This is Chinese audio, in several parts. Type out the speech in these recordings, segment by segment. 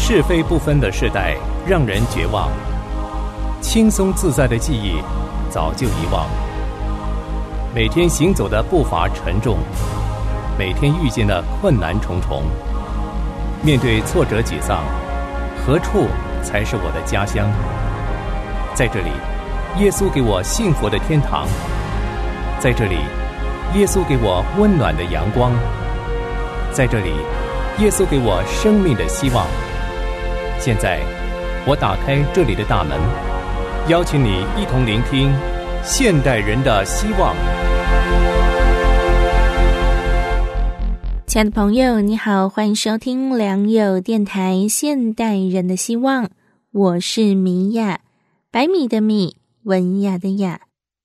是非不分的世代让人绝望，轻松自在的记忆早就遗忘。每天行走的步伐沉重，每天遇见的困难重重。面对挫折沮丧，何处才是我的家乡？在这里，耶稣给我幸福的天堂。在这里，耶稣给我温暖的阳光。在这里，耶稣给我生命的希望。现在，我打开这里的大门，邀请你一同聆听现代人的希望。 亲爱的朋友，你好，欢迎收听良友电台现代人的希望，我是米雅，白米的米，文雅的雅。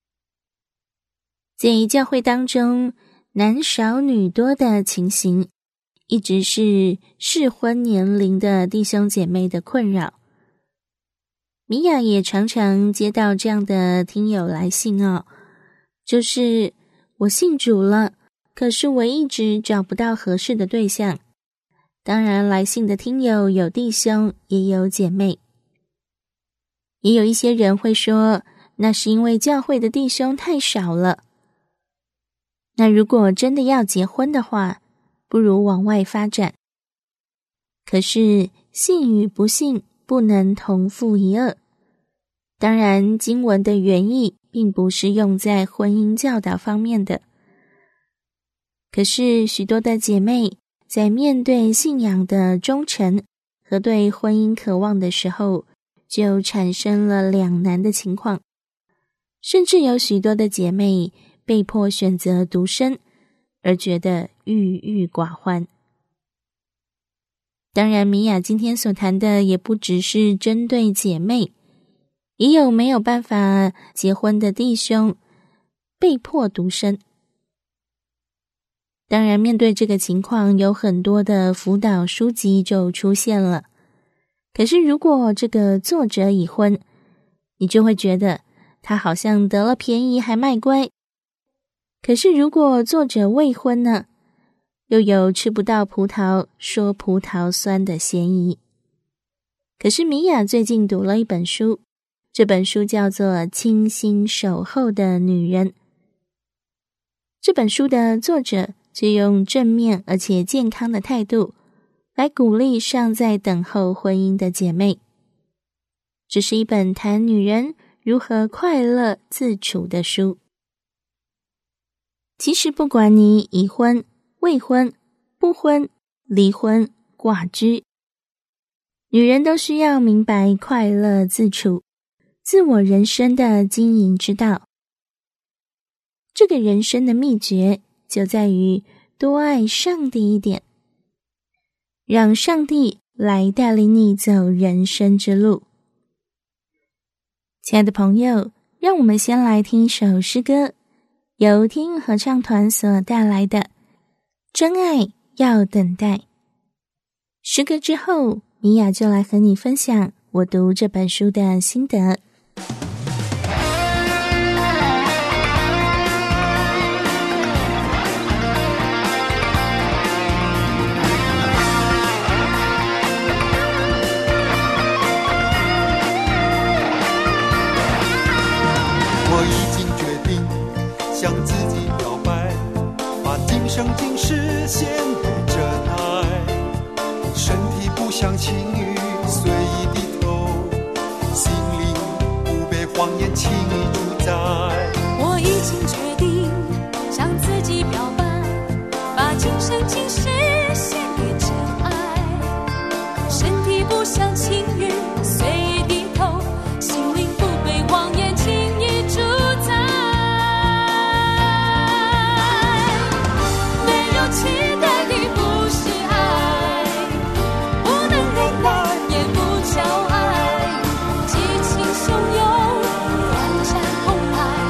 在教会当中，男少女多的情形，一直是适婚年龄的弟兄姐妹的困扰。米雅也常常接到这样的听友来信哦，就是我信主了，可是我一直找不到合适的对象。当然，来信的听友有弟兄，也有姐妹。也有一些人会说，那是因为教会的弟兄太少了。那如果真的要结婚的话，不如往外发展。可是信与不信不能同负一軛。当然，经文的原意并不是用在婚姻教导方面的。可是许多的姐妹在面对信仰的忠诚和对婚姻渴望的时候，就产生了两难的情况，甚至有许多的姐妹被迫选择独身，而觉得郁郁寡欢。当然，米雅今天所谈的也不只是针对姐妹，也有没有办法结婚的弟兄被迫独身。当然，面对这个情况，有很多的辅导书籍就出现了。可是如果这个作者已婚，你就会觉得他好像得了便宜还卖乖。可是如果作者未婚呢，又有吃不到葡萄说葡萄酸的嫌疑。可是米雅最近读了一本书，这本书叫做《倾心守候的女人》。这本书的作者就用正面而且健康的态度来鼓励尚在等候婚姻的姐妹。这是一本谈女人如何快乐自处的书。其实不管你已婚、未婚、不婚、离婚、寡居，女人都需要明白快乐自处、自我人生的经营之道。这个人生的秘诀就在于多爱上帝一点，让上帝来带领你走人生之路。亲爱的朋友，让我们先来听一首诗歌，由天韵合唱团所带来的《真爱要等待》。诗歌之后，米雅就来和你分享我读这本书的心得。 我已经决定向自己表白，把今生今世献给真爱，身体不像情侣随意低头，心灵不被谎言轻易主宰。 我已经决定向自己表白，把今生今世献给真爱，身体不像情侣随意低头，心灵不被谎言轻易主宰。没有期待的不是爱，不能忍耐也不叫爱，激情汹涌，乱战澎湃，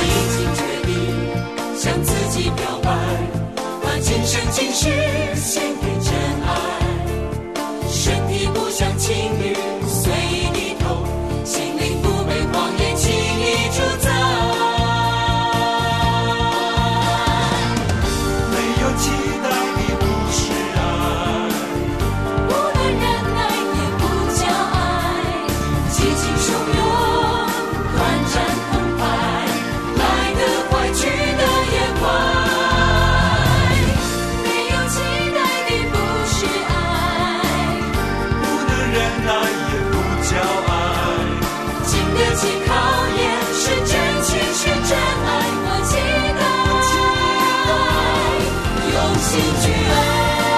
已经决定向自己表白，把今生今世献给真爱。身体不像情侣随意低头，心灵不被谎言轻易主宰。 没有期待的不是爱， 不能忍耐也不叫爱，激情汹涌，短暂澎湃，来得快去得也快。没有期待的不是爱， 不能忍耐也不叫爱， 经得起考验，是真情是真爱，我期待，用心去爱。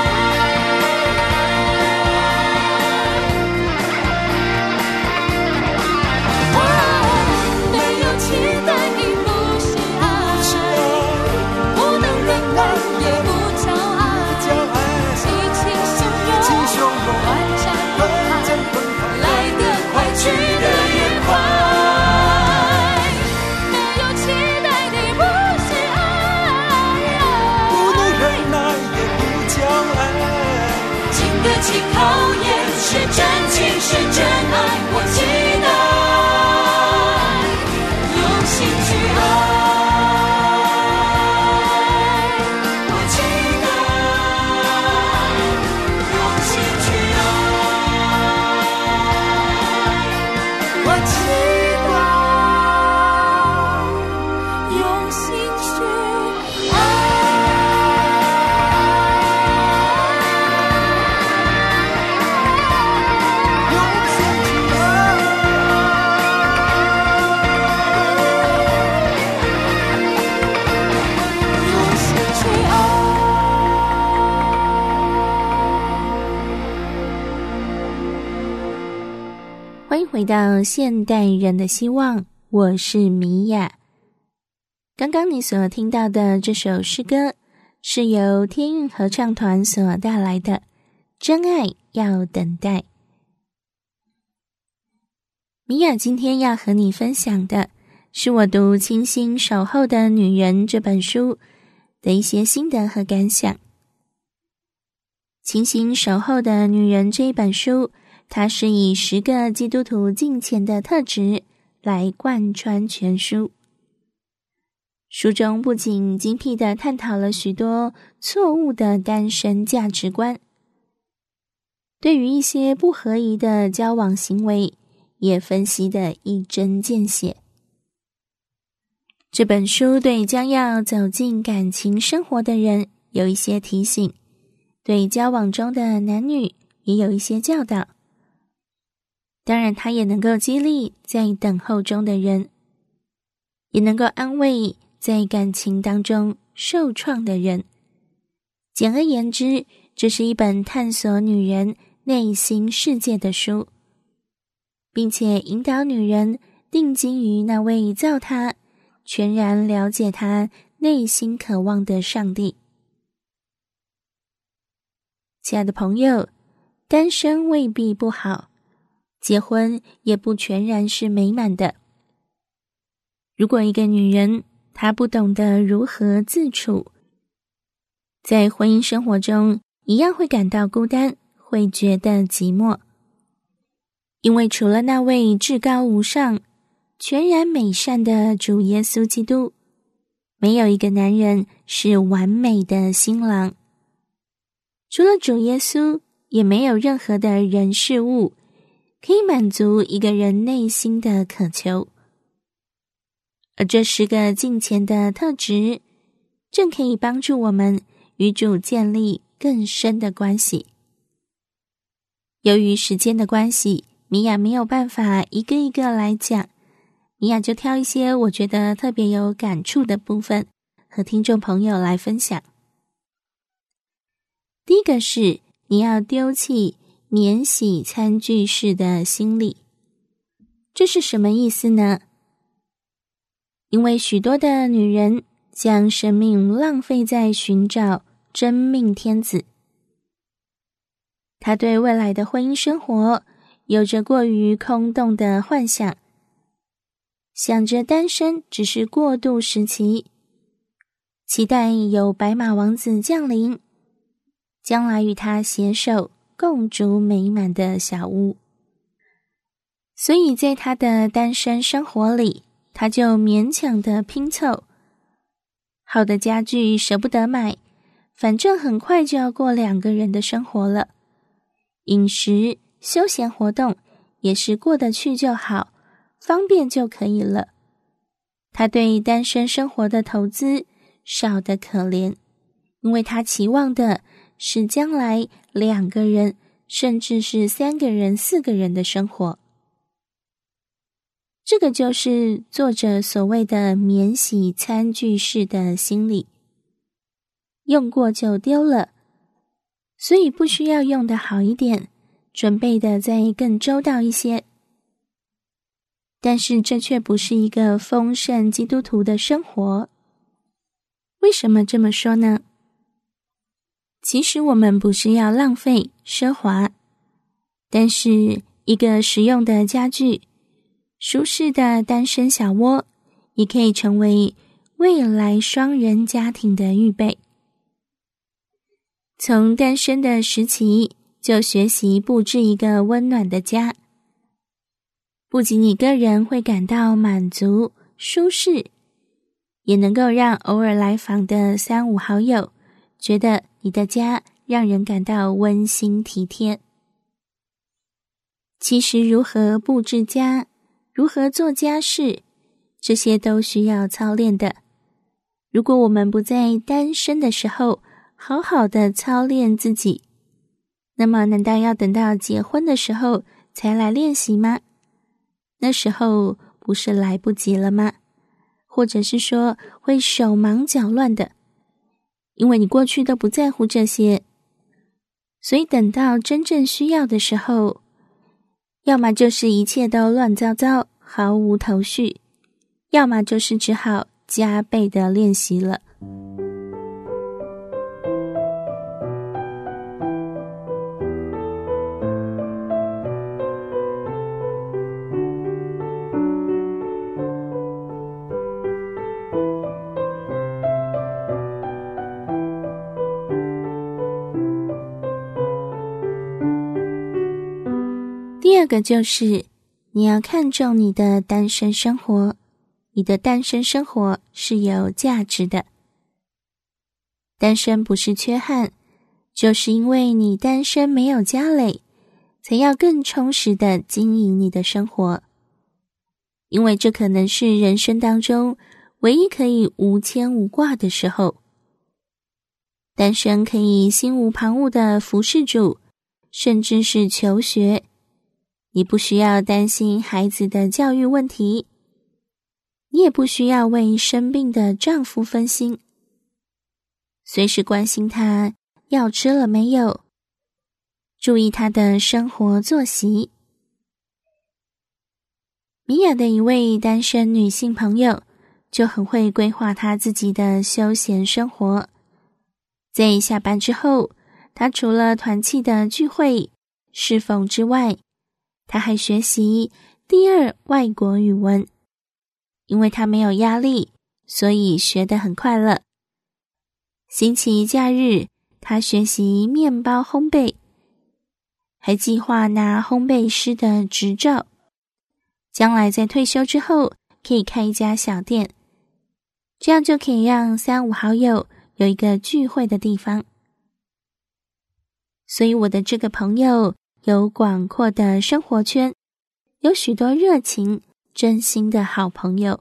没有期待的不是爱，不能忍耐也不叫爱，激情汹涌，短暂澎湃，来得快去得也快。没有期待的不是爱， 不能忍耐也不叫爱， 经得起考验，是真情是真爱，我期待，用心去爱，我期待，用心去爱，我期待，用心去爱。 欢迎回到现代人的希望，我是米娅。刚刚你所听到的这首诗歌是由天韵合唱团所带来的《真爱要等待》。米娅今天要和你分享的是我读《清心守候的女人》这本书的一些心得和感想。《清心守候的女人》这一本书，它是以10个基督徒敬虔的特质来贯穿全书。书中不仅精辟地探讨了许多错误的单身价值观，对于一些不合宜的交往行为也分析得一针见血。这本书对将要走进感情生活的人有一些提醒，对交往中的男女也有一些教导。当然，它也能够激励在等候中的人，也能够安慰在感情当中受创的人。简而言之，这是一本探索女人内心世界的书，并且引导女人定睛于那位造她、全然了解她内心渴望的上帝。亲爱的朋友，单身未必不好，结婚也不全然是美满的。如果一个女人她不懂得如何自处，在婚姻生活中一样会感到孤单，会觉得寂寞。因为除了那位至高无上、全然美善的主耶稣基督，没有一个男人是完美的新郎。除了主耶稣，也没有任何的人事物可以满足一个人内心的渴求。而这10个敬虔的特质，正可以帮助我们与主建立更深的关系。由于时间的关系，米娅没有办法一个一个来讲，米娅就挑一些我觉得特别有感触的部分，和听众朋友来分享。第一个是，你要丢弃免洗餐具式的心理。这是什么意思呢？因为许多的女人将生命浪费在寻找真命天子，她对未来的婚姻生活有着过于空洞的幻想， 想着单身只是过渡时期，期待有白马王子降临，将来与他携手共筑美满的小屋。所以在他的单身生活里，他就勉强的拼凑，好的家具舍不得买，反正很快就要过2个人的生活了。饮食、休闲活动也是过得去就好，方便就可以了。他对单身生活的投资少得可怜，因为他期望的是将来2个人，甚至是3个人、4个人的生活。这个就是作者所谓的免洗餐具式的心理，用过就丢了，所以不需要用得好一点，准备的再更周到一些。但是这却不是一个丰盛基督徒的生活。为什么这么说呢？其实我们不是要浪费奢华，但是一个实用的家具，舒适的单身小窝，也可以成为未来双人家庭的预备。从单身的时期就学习布置一个温暖的家，不仅你个人会感到满足舒适，也能够让偶尔来访的3、5好友觉得你的家让人感到温馨体贴。其实如何布置家，如何做家事，这些都需要操练的。如果我们不在单身的时候好好的操练自己，那么难道要等到结婚的时候才来练习吗？那时候不是来不及了吗？或者是说会手忙脚乱的，因为你过去都不在乎这些，所以等到真正需要的时候，要么就是一切都乱糟糟，毫无头绪，要么就是只好加倍的练习了。第二个就是你要看重你的单身生活，你的单身生活是有价值的。单身不是缺憾，就是因为你单身没有家累，才要更充实的经营你的生活。因为这可能是人生当中唯一可以无牵无挂的时候。单身可以心无旁骛的服侍主，甚至是求学。你不需要担心孩子的教育问题，你也不需要为生病的丈夫分心，随时关心他药吃了没有，注意他的生活作息。米娅的一位单身女性朋友就很会规划她自己的休闲生活。在下班之后，她除了团契的聚会、侍奉之外，她还学习第2外国语文。因为她没有压力，所以学得很快乐。星期假日，她学习面包烘焙，还计划拿烘焙师的执照，将来在退休之后可以开一家小店，这样就可以让3、5好友有一个聚会的地方。所以我的这个朋友有广阔的生活圈，有许多热情真心的好朋友。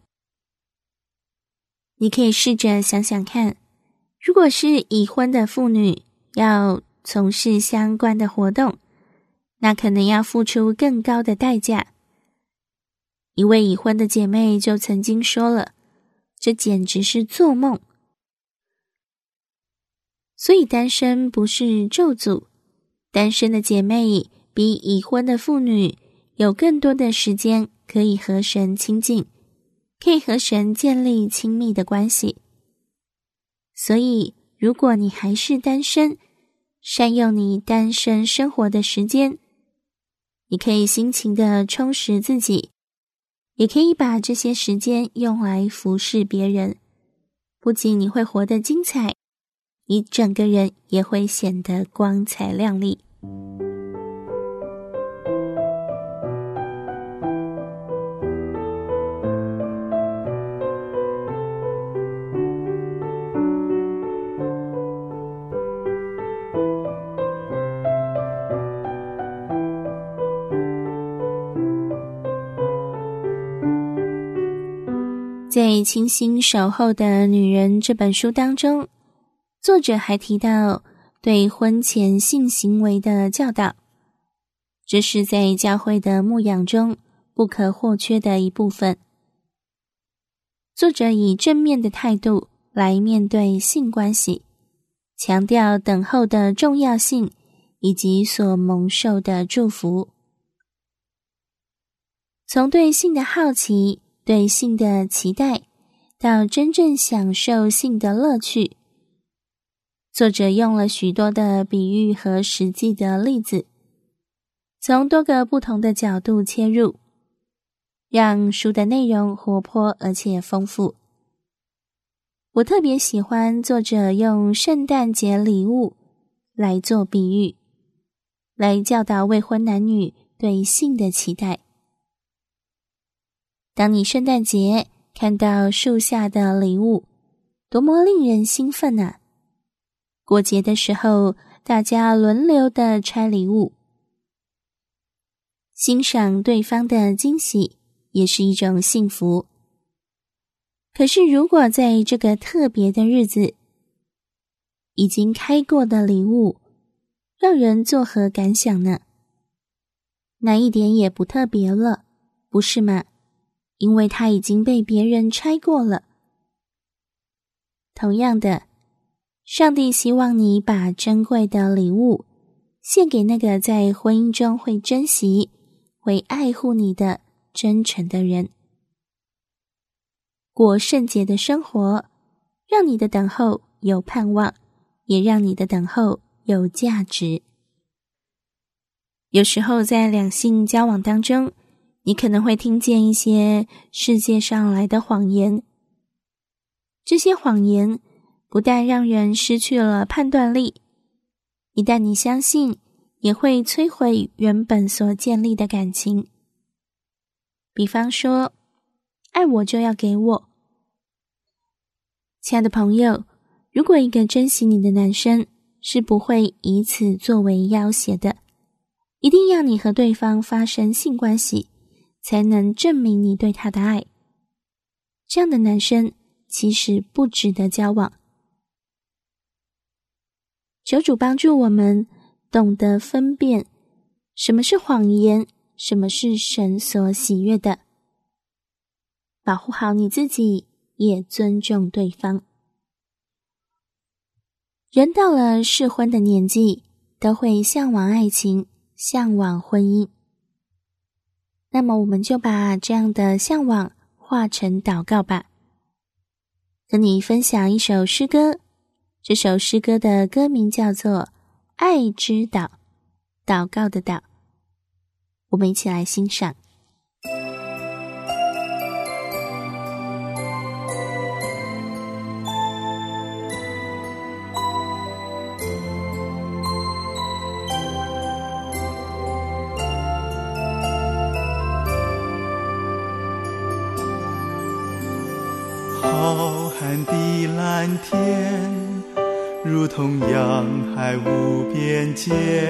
你可以试着想想看，如果是已婚的妇女要从事相关的活动，那可能要付出更高的代价。一位已婚的姐妹就曾经说了，这简直是做梦。所以单身不是咒诅，单身的姐妹比已婚的妇女有更多的时间可以和神亲近，可以和神建立亲密的关系。所以如果你还是单身，善用你单身生活的时间，你可以辛勤的充实自己， 也可以把这些时间用来服侍别人。不仅你会活得精彩，你整个人也会显得光彩亮丽。在《倾心守候的女人》这本书当中，作者还提到对婚前性行为的教导，这是在教会的牧养中不可或缺的一部分。作者以正面的态度来面对性关系，强调等候的重要性以及所蒙受的祝福。从对性的好奇，对性的期待，到真正享受性的乐趣，作者用了许多的比喻和实际的例子，从多个不同的角度切入，让书的内容活泼而且丰富。我特别喜欢作者用圣诞节礼物来做比喻，来教导未婚男女对性的期待。当你圣诞节看到树下的礼物，多么令人兴奋啊！过节的时候，大家轮流的拆礼物，欣赏对方的惊喜也是一种幸福。可是如果在这个特别的日子，已经开过的礼物让人作何感想呢？那一点也不特别了，不是吗？因为它已经被别人拆过了。同样的，上帝希望你把珍贵的礼物献给那个在婚姻中会珍惜、会爱护你的真诚的人。过圣洁的生活，让你的等候有盼望，也让你的等候有价值。有时候在两性交往当中，你可能会听见一些世界上来的谎言。这些谎言不但让人失去了判断力，一旦你相信，也会摧毁原本所建立的感情。比方说，爱我就要给我。亲爱的朋友，如果一个珍惜你的男生是不会以此作为要挟的，一定要你和对方发生性关系，才能证明你对他的爱。这样的男生其实不值得交往。求主帮助我们懂得分辨什么是谎言，什么是神所喜悦的，保护好你自己，也尊重对方。人到了适婚的年纪，都会向往爱情，向往婚姻。那么我们就把这样的向往化成祷告吧。跟你分享一首诗歌，这首诗歌的歌名叫做《爱之岛》，祷告的岛。我们一起来欣赏。 浩瀚的蓝天，如同洋海无边界，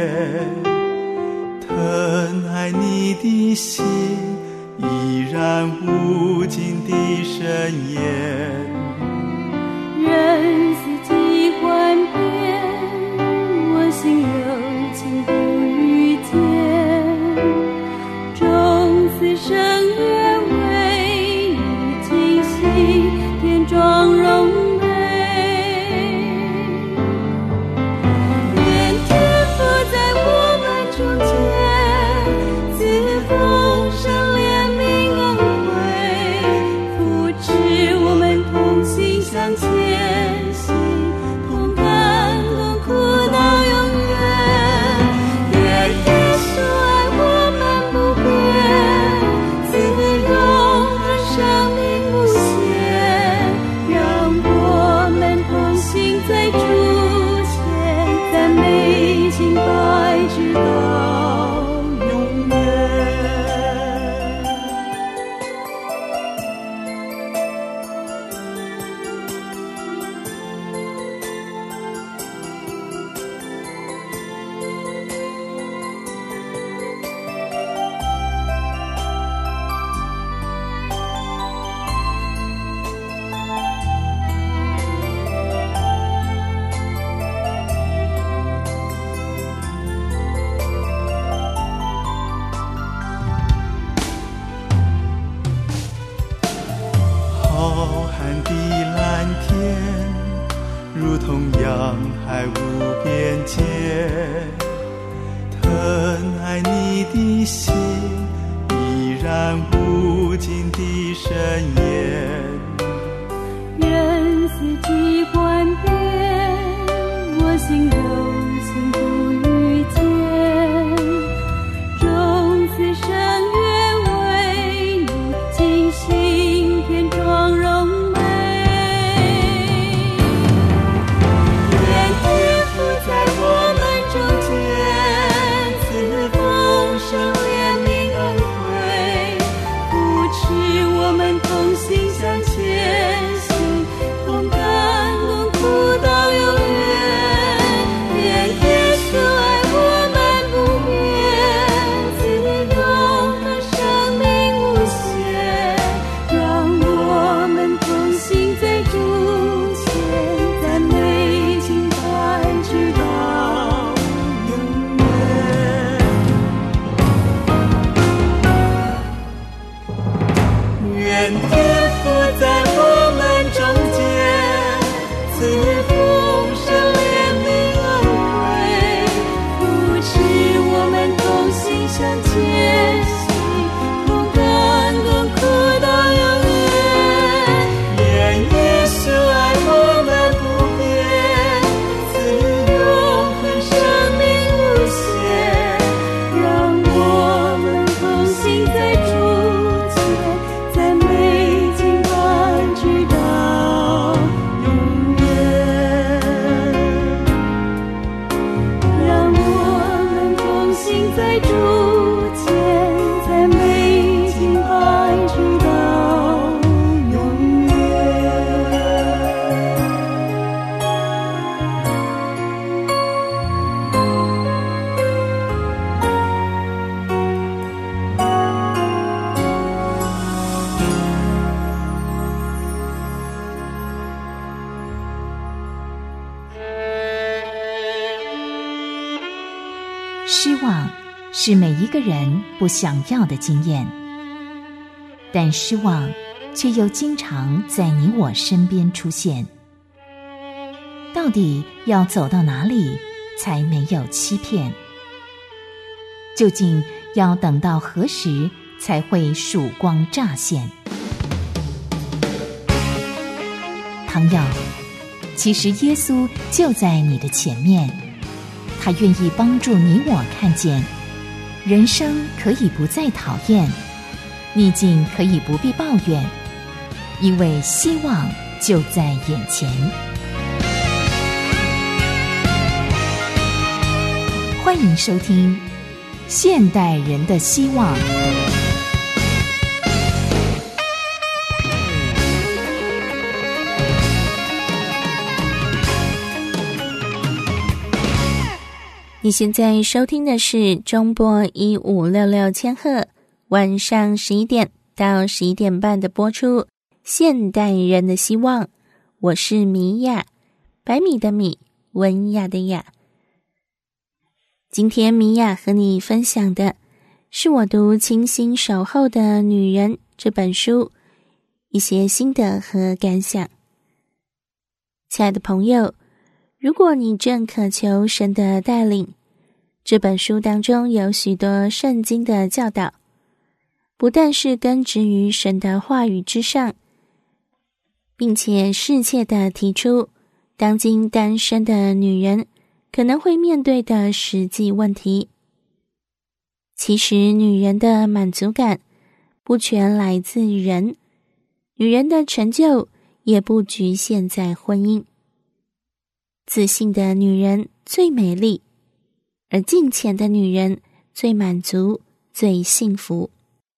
疼爱你的心，依然无尽的深渊。 人四季幻变，温馨柔情不遇见，终此生愿为你倾心，天妆容美。愿天父在我们中间，赐丰盛怜悯恩惠，扶持我们同如同洋海无边界，疼爱你的心依然无尽的深渊。 任四季换变，我心柔情不遇见，终此生愿为你尽心片妆容美。愿天父在我们中间赐丰盛怜悯恩惠，扶持我们同心向前行，同甘共苦到永远。愿耶稣爱我们不变，赐永恒生命无限，让我们同行在主前，赞美敬拜直到永远。 愿天父在我们中间赐丰盛怜悯恩惠， 扶持我们同心向前行，同甘共苦到永远。 愿耶稣爱我们不变，赐永恒生命无限， 让我们同行在主前，赞美敬拜直到永远。让我们同行在主前，赞美敬拜直到永远。 失望是每一个人不想要的经验，但失望却又经常在你我身边出现。到底要走到哪里才没有欺骗？究竟要等到何时才会曙光乍现？朋友，其实耶稣就在你的前面，他愿意帮助你我看见，人生可以不再讨厌，逆境可以不必抱怨，因为希望就在眼前。欢迎收听《现代人的希望》。 你现在收听的是中波1566千赫，晚上11点到11点半的播出《现代人的希望》，我是米娅，百米的米，文雅的雅。今天米娅和你分享的是我读《清心守候的女人》这本书一些心得和感想。亲爱的朋友，如果你正渴求神的带领，这本书当中有许多圣经的教导，不但是根植于神的话语之上，并且适切地提出当今单身的女人可能会面对的实际问题。其实女人的满足感不全来自人，女人的成就也不局限在婚姻。自信的女人最美丽，而敬虔的女人最满足，最幸福。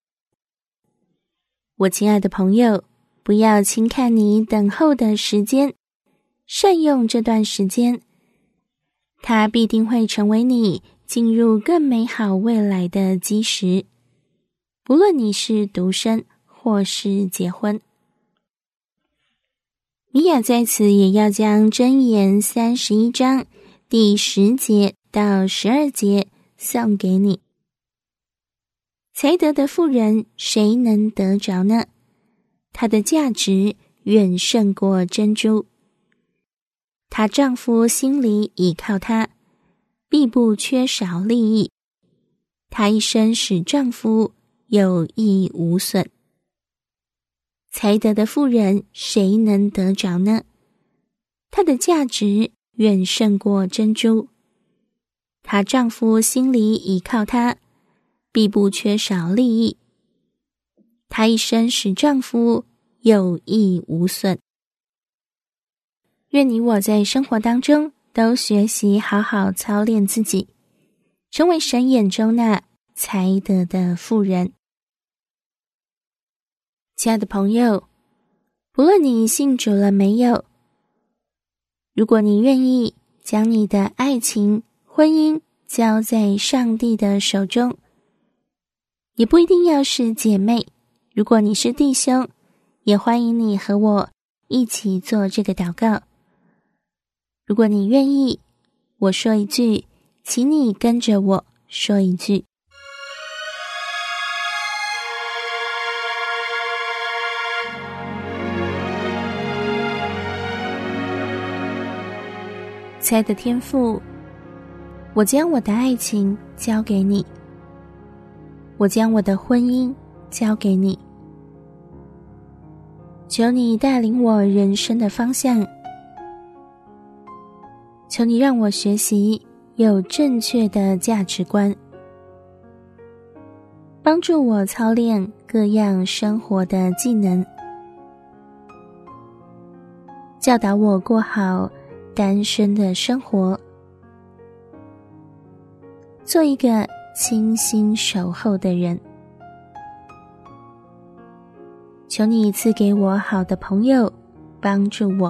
我亲爱的朋友，不要轻看你等候的时间，善用这段时间，它必定会成为你进入更美好未来的基石。不论你是独身或是结婚。米娅在此也要将箴言31章第10节到12节送给你。才德的妇人谁能得着呢？她的价值远胜过珍珠。 她丈夫心里倚靠她，必不缺少利益。她一生使丈夫有益无损。才德的妇人，谁能得着呢？她的价值远胜过珍珠。她丈夫心里倚靠她，必不缺少利益。她一生使丈夫有益无损。愿你我在生活当中都学习好好操练自己，成为神眼中那才德的妇人。亲爱的朋友，不论你信主了没有，如果你愿意将你的爱情、婚姻交在上帝的手中，也不一定要是姐妹，如果你是弟兄，也欢迎你和我一起做这个祷告。如果你愿意，我说一句，请你跟着我说一句。亲爱的天父，我将我的爱情交给你，我将我的婚姻交给你，求你带领我人生的方向，求你让我学习有正确的价值观，帮助我操练各样生活的技能，教导我过好单身的生活，做一个倾心守候的人。求你赐给我好的朋友，帮助我。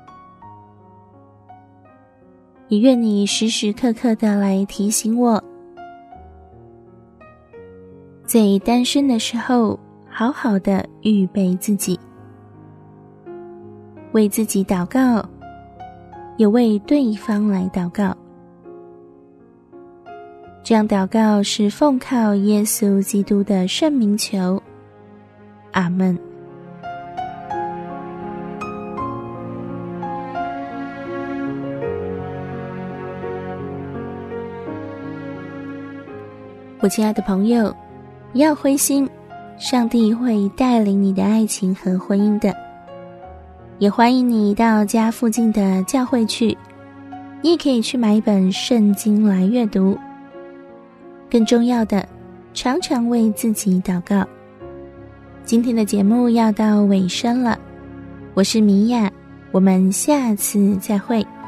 也愿你时时刻刻的来提醒我，在单身的时候，好好的预备自己，为自己祷告，也为对方来祷告。这样祷告是奉靠耶稣基督的圣名求，阿们。我亲爱的朋友，不要灰心，上帝会带领你的爱情和婚姻的。也欢迎你到家附近的教会去，你也可以去买一本圣经来阅读。更重要的，常常为自己祷告。今天的节目要到尾声了，我是米娅，我们下次再会。